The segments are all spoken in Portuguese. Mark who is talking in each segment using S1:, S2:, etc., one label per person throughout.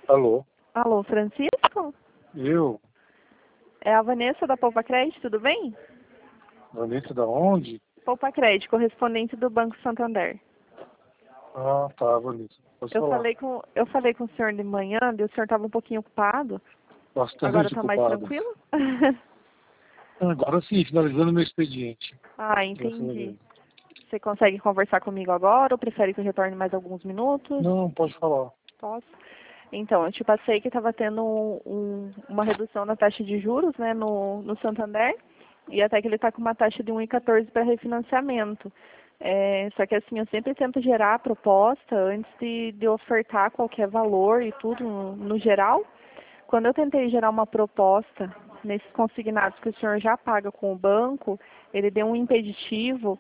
S1: Alô?
S2: Alô, Francisco?
S1: Eu?
S2: É a Vanessa da Poupa Crédito, tudo bem?
S1: Vanessa da onde?
S2: Poupa Crédito, correspondente do Banco Santander.
S1: Ah, tá, Vanessa. Pode falar.
S2: Eu falei com o senhor de manhã, e o senhor estava um pouquinho ocupado. Agora
S1: Bastante
S2: está mais
S1: ocupado.
S2: tranquilo?
S1: Agora sim, finalizando meu expediente.
S2: Ah,
S1: Graças a
S2: entendi.
S1: Deus.
S2: Você consegue conversar comigo agora ou prefere que eu retorne mais alguns minutos?
S1: Não, pode falar.
S2: Posso? Então, eu te passei que estava tendo uma redução na taxa de juros, né, no Santander, e até que ele está com uma taxa de 1,14 para refinanciamento. Só que assim, eu sempre tento gerar a proposta antes de ofertar qualquer valor e tudo no geral. Quando eu tentei gerar uma proposta nesses consignados que o senhor já paga com o banco, ele deu um impeditivo,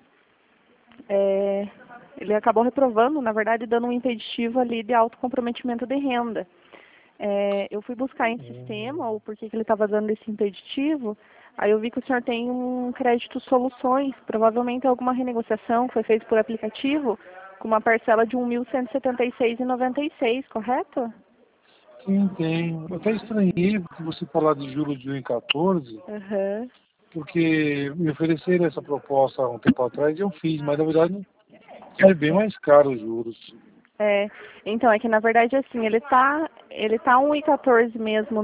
S2: ele acabou reprovando, na verdade, dando um impeditivo ali de autocomprometimento de renda. Eu fui buscar em sistema o porquê que ele estava dando esse impeditivo, aí eu vi que o senhor tem um crédito soluções, provavelmente alguma renegociação que foi feita por aplicativo, com uma parcela de R$ 1.176,96, correto?
S1: Sim, tem. Eu até estranhei você falar de juros de 1,14,
S2: Aham.
S1: porque me ofereceram essa proposta há um tempo atrás e eu fiz, mas na verdade é bem mais caro os juros.
S2: Então, é que na verdade assim, ele tá 1,14 mesmo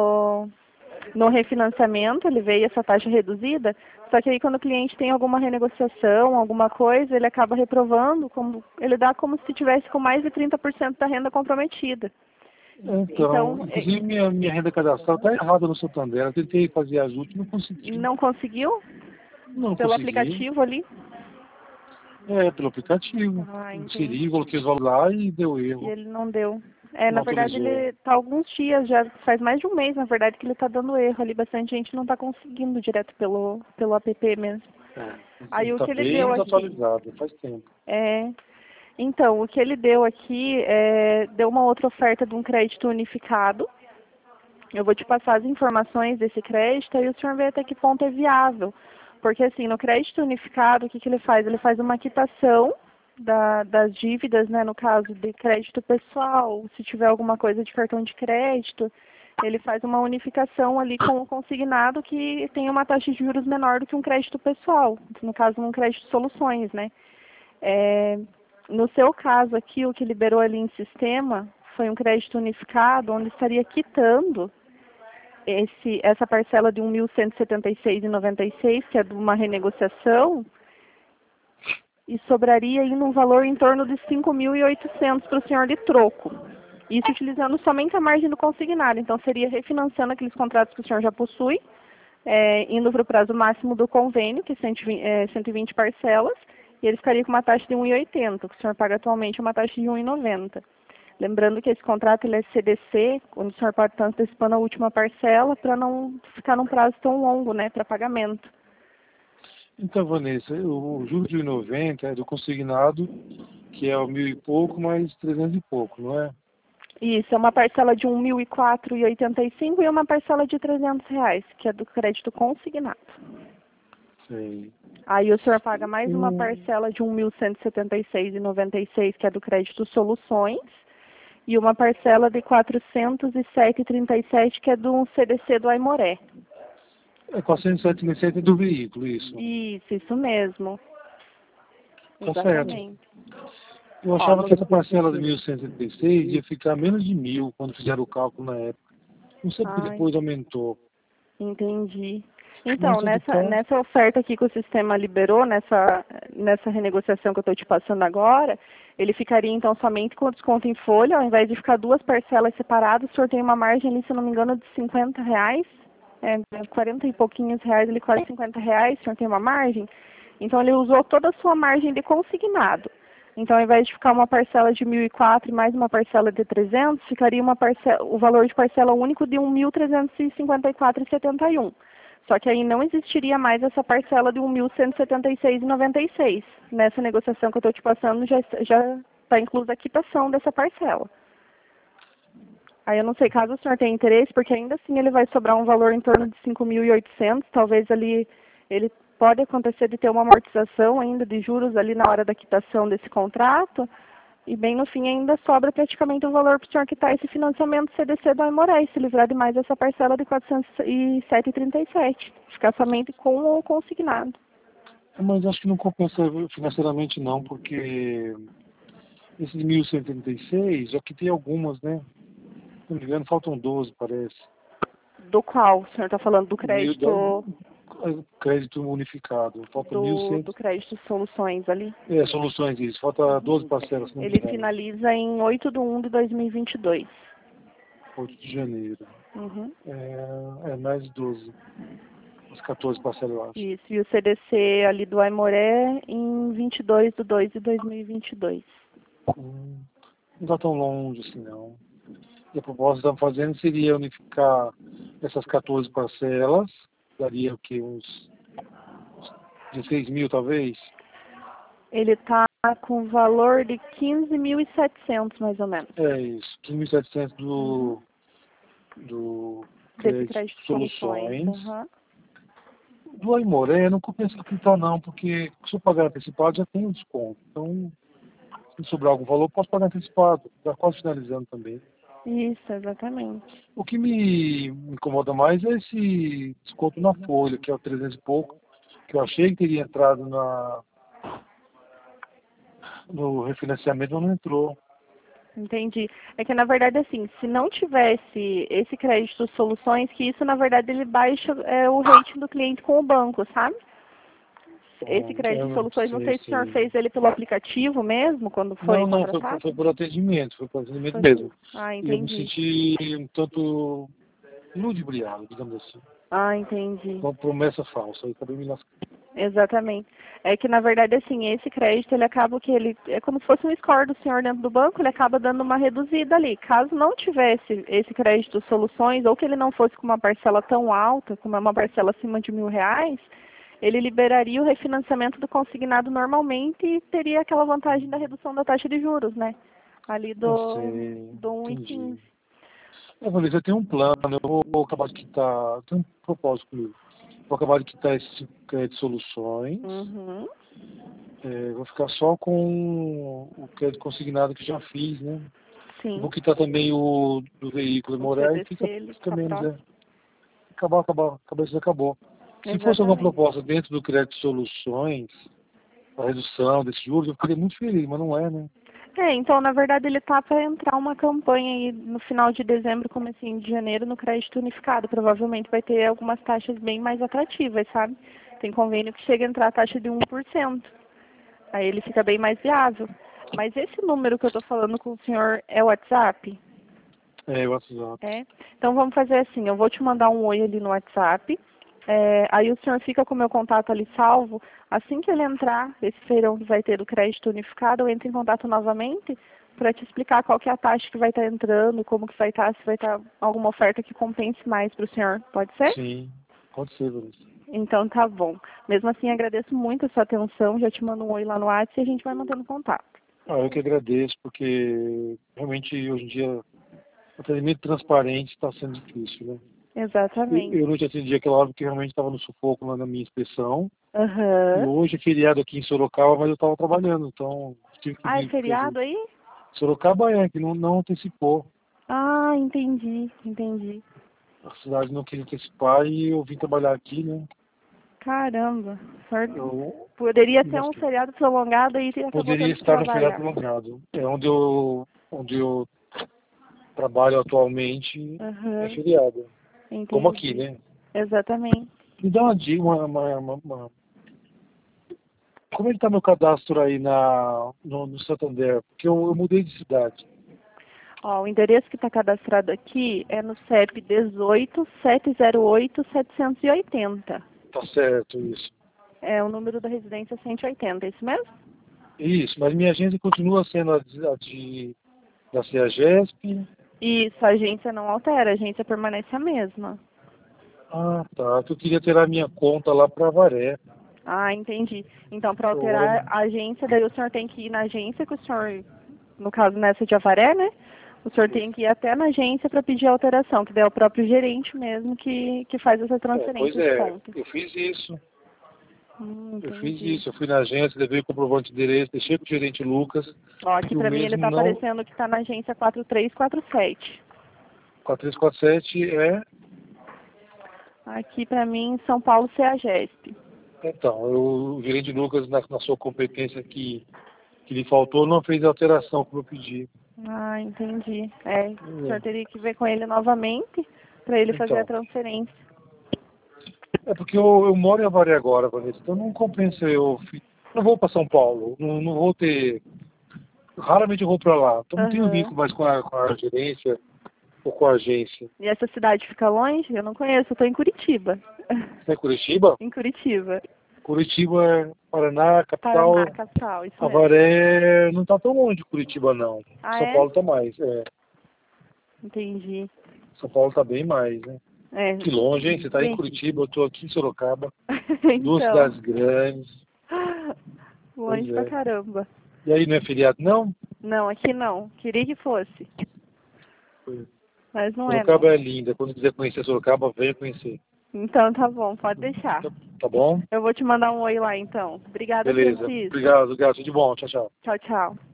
S2: no refinanciamento, ele veio essa taxa reduzida, só que aí quando o cliente tem alguma renegociação, alguma coisa, ele acaba reprovando, ele dá como se tivesse com mais de 30% da renda comprometida.
S1: Então,
S2: Então,
S1: inclusive minha renda cadastral está errada no Santander. Eu tentei fazer ajuste e não consegui.
S2: não conseguiu
S1: Não
S2: pelo
S1: consegui.
S2: aplicativo ali?
S1: Pelo aplicativo.
S2: Ah,
S1: Inseri,
S2: entendi.
S1: coloquei os valores lá e deu
S2: E
S1: erro.
S2: ele não deu. Na
S1: Não
S2: verdade
S1: autorizou.
S2: ele tá há alguns dias, já faz mais de um mês, na verdade, que ele tá dando erro ali, bastante gente não tá conseguindo direto pelo app mesmo.
S1: Ele
S2: Aí o
S1: está
S2: que ele
S1: bem
S2: deu aqui,
S1: desatualizado, faz tempo.
S2: é, então, o que ele deu aqui, deu uma outra oferta de um crédito unificado. Eu vou te passar as informações desse crédito e o senhor vê até que ponto é viável. Porque assim, no crédito unificado, o que ele faz? Ele faz uma quitação das dívidas, né, no caso de crédito pessoal, se tiver alguma coisa de cartão de crédito, ele faz uma unificação ali com o consignado que tem uma taxa de juros menor do que um crédito pessoal, no caso um crédito soluções, né? No seu caso aqui, o que liberou ali em sistema foi um crédito unificado, onde estaria quitando essa parcela de R$ 1.176,96, que é de uma renegociação, e sobraria aí num valor em torno de 5.800 para o senhor de troco. Isso utilizando somente a margem do consignado. Então, seria refinanciando aqueles contratos que o senhor já possui, indo para o prazo máximo do convênio, que é 120 parcelas, e ele ficaria com uma taxa de 1,80, o que o senhor paga atualmente é uma taxa de 1,90. Lembrando que esse contrato ele é CDC, onde o senhor pode estar antecipando a última parcela para não ficar num prazo tão longo, né, para pagamento.
S1: Então, Vanessa, o juro de 1,90 é do consignado, que é o 1.000 e pouco, mais 300 e pouco, não é?
S2: Isso, é uma parcela de R$ 1.004,85 e uma parcela de R$ 300, que é do crédito consignado.
S1: Sei.
S2: Aí o senhor paga mais uma
S1: O-
S2: parcela de R$ 1.176,96, que é do crédito soluções, e uma parcela de R$ 407,37, que é do CDC do Aimoré.
S1: É 477 do veículo, isso.
S2: Isso mesmo.
S1: Tá certo.
S2: Exatamente.
S1: Eu
S2: Ó,
S1: achava que essa parcela de 1.176 ia ficar menos de 1.000 quando fizeram o cálculo na época. Não sei porque
S2: ai,
S1: depois aumentou.
S2: entendi. Então,
S1: Mas tudo tá.
S2: nessa oferta aqui que o sistema liberou, nessa renegociação que eu estou te passando agora, ele ficaria então somente com desconto em folha, ao invés de ficar duas parcelas separadas, o senhor tem uma margem ali, se eu não me engano, de R$ 50, 40 e pouquinhos reais, ele quase R$ 50, o senhor tem uma margem. Então ele usou toda a sua margem de consignado. Então, ao invés de ficar uma parcela de 1.004 e mais uma parcela de 300, ficaria o valor de parcela único de 1.354,71. Só que aí não existiria mais essa parcela de 1.176,96. Nessa negociação que eu estou te passando, já está inclusa a quitação dessa parcela. Aí eu não sei, caso o senhor tenha interesse, porque ainda assim ele vai sobrar um valor em torno de 5.800, talvez ali ele pode acontecer de ter uma amortização ainda de juros ali na hora da quitação desse contrato, E bem no fim ainda sobra praticamente o valor para o senhor quitar esse financiamento CDC do Aimoré, se livrar de mais essa parcela de 407,37. Ficar somente com o consignado.
S1: Mas acho que não compensa financeiramente não, porque esse de 1.136, aqui tem algumas, né? Se não me engano, faltam 12, parece.
S2: Do qual? O senhor está falando do crédito...
S1: Crédito unificado. Falta
S2: do crédito soluções ali?
S1: Soluções, isso. Falta 12 parcelas.
S2: Ele finaliza em 8/1/2022.
S1: 8 de janeiro.
S2: Uhum.
S1: Mais 12. As 14 parcelas, eu acho.
S2: Isso. E o CDC ali do Aimoré em 22/2/2022.
S1: Não está tão longe assim, não. E a proposta que estamos fazendo seria unificar essas 14 parcelas. Daria o quê? Uns 16 mil, talvez?
S2: Ele está com valor de 15.700, mais ou menos.
S1: É isso. 15.700 do
S2: crédito
S1: Soluções.
S2: Uhum.
S1: Do Aimoré não compensa quitar não, porque se eu pagar antecipado já tem um desconto. Então, se sobrar algum valor, posso pagar antecipado. Está quase finalizando também.
S2: Isso, exatamente.
S1: O que me incomoda mais é esse desconto na folha, que é o 300 e pouco, que eu achei que teria entrado no refinanciamento, mas não entrou.
S2: Entendi. É que, na verdade, assim, se não tivesse esse crédito soluções, que isso, na verdade, ele baixa o rating do cliente com o banco, sabe? Esse crédito soluções, não sei se o senhor fez ele pelo aplicativo mesmo, quando foi contratado?
S1: Não, foi por atendimento, mesmo.
S2: Ah,
S1: E eu me
S2: entendi.
S1: senti um tanto ludibriado, digamos assim.
S2: Ah, entendi.
S1: Uma promessa falsa, aí acabei me lascando.
S2: Exatamente. É que, na verdade, assim, esse crédito, ele acaba que ele, é como se fosse um score do senhor dentro do banco, ele acaba dando uma reduzida ali. Caso não tivesse esse crédito soluções, ou que ele não fosse com uma parcela tão alta, como é uma parcela acima de R$ 1.000, ele liberaria o refinanciamento do consignado normalmente e teria aquela vantagem da redução da taxa de juros, né? Ali do 1,15.
S1: Vanessa, eu tenho um plano, eu vou acabar de quitar, eu tenho um propósito comigo. Vou acabar de quitar esse crédito soluções.
S2: Uhum.
S1: Vou ficar só com o crédito consignado que já fiz, né?
S2: Sim.
S1: Vou quitar também o do veículo Aimoré e fica menos, acabou. Se fosse alguma proposta dentro do crédito soluções, a redução desses juros, eu ficaria muito feliz, mas não é, né?
S2: Então, na verdade, ele está para entrar uma campanha aí no final de dezembro, comecinho de janeiro, no crédito unificado. Provavelmente vai ter algumas taxas bem mais atrativas, sabe? Tem convênio que chega a entrar a taxa de 1%. Aí ele fica bem mais viável. Mas esse número que eu estou falando com o senhor é o WhatsApp?
S1: É o WhatsApp.
S2: Então vamos fazer assim, eu vou te mandar um oi ali no WhatsApp. Aí o senhor fica com o meu contato ali salvo. Assim que ele entrar, esse feirão que vai ter do crédito unificado, eu entro em contato novamente para te explicar qual que é a taxa que vai estar entrando, como que vai estar, se vai estar alguma oferta que compense mais para o senhor. Pode ser?
S1: Sim, pode ser, Vanessa.
S2: Então tá bom. Mesmo assim, agradeço muito a sua atenção. Já te mando um oi lá no WhatsApp e a gente vai mantendo contato.
S1: Eu que agradeço, porque realmente hoje em dia o atendimento transparente está sendo difícil, né?
S2: Exatamente.
S1: Eu não te atendi aquela hora porque realmente estava no sufoco lá na minha inspeção.
S2: Uhum.
S1: E hoje é feriado aqui em Sorocaba, mas eu estava trabalhando, então tive que vir.
S2: É feriado aí?
S1: Sorocaba que não antecipou.
S2: Ah, entendi.
S1: A cidade não quis antecipar e eu vim trabalhar aqui, né?
S2: Caramba. Poderia ter um feriado prolongado e acabou
S1: poderia
S2: tendo que
S1: estar no
S2: trabalhar.
S1: feriado prolongado. Onde eu trabalho atualmente é feriado.
S2: Entendi.
S1: Como aqui, né?
S2: Exatamente.
S1: Me dá uma dica, como é que está meu cadastro aí no Santander? Porque eu mudei de cidade.
S2: O endereço que está cadastrado aqui é no CEP 18-708-780.
S1: Tá certo, isso.
S2: É o número da residência 180, é isso mesmo?
S1: Isso, mas minha agência continua sendo a da CEAGESP.
S2: Isso, a agência não altera, a agência permanece a mesma.
S1: Ah, tá. Eu queria ter a minha conta lá para Avaré.
S2: Ah, entendi. Então, para alterar a agência, daí o senhor tem que ir na agência que o senhor, no caso nessa de Avaré, né? O senhor tem que ir até na agência para pedir a alteração, que daí é o próprio gerente mesmo que faz essa transferência de conta.
S1: Eu fiz isso. Eu fiz
S2: Entendi.
S1: isso, eu fui na agência, levei o comprovante de endereço, deixei com o gerente Lucas,
S2: Ó, aqui
S1: que o
S2: pra mim ele
S1: mesmo
S2: tá
S1: não...
S2: aparecendo que tá na agência 4347.
S1: 4347 é...
S2: Aqui pra mim, São Paulo CEAGESP.
S1: Então, o gerente Lucas, na sua competência que lhe faltou, não fez a alteração como eu pedi.
S2: Ah, entendi. É, o senhor
S1: É.
S2: teria que ver com ele novamente pra ele fazer a
S1: Então,
S2: transferência.
S1: é porque eu moro em Avaré agora, Vanessa, então não compensa não vou para São Paulo, não vou ter... Raramente eu vou para lá, então não tenho
S2: Aham.
S1: vínculo mais com a gerência ou com a agência.
S2: E essa cidade fica longe? Eu não conheço, eu tô em Curitiba.
S1: Você é Curitiba?
S2: Em Curitiba.
S1: Curitiba é Paraná,
S2: Paraná,
S1: capital.
S2: capital, isso mesmo.
S1: Avaré não está tão longe de Curitiba, não.
S2: Ah,
S1: São
S2: é?
S1: Paulo está mais, é.
S2: Entendi.
S1: São Paulo está bem mais, né?
S2: É,
S1: Que longe, hein? Você está em
S2: bem...
S1: Curitiba, eu estou aqui em Sorocaba. Duas
S2: Então,
S1: cidades grandes. Pois
S2: longe pra
S1: é.
S2: caramba.
S1: E aí, não é feriado, não?
S2: Não, aqui não. Queria que fosse. Mas não é,
S1: Sorocaba
S2: não.
S1: é linda. Quando quiser conhecer Sorocaba, venha conhecer.
S2: Então tá bom, pode deixar.
S1: Tá bom?
S2: Eu vou te mandar um oi lá então. Obrigada,
S1: Beleza.
S2: Francisco.
S1: Obrigado, tudo de bom. Tchau, tchau.
S2: Tchau, tchau.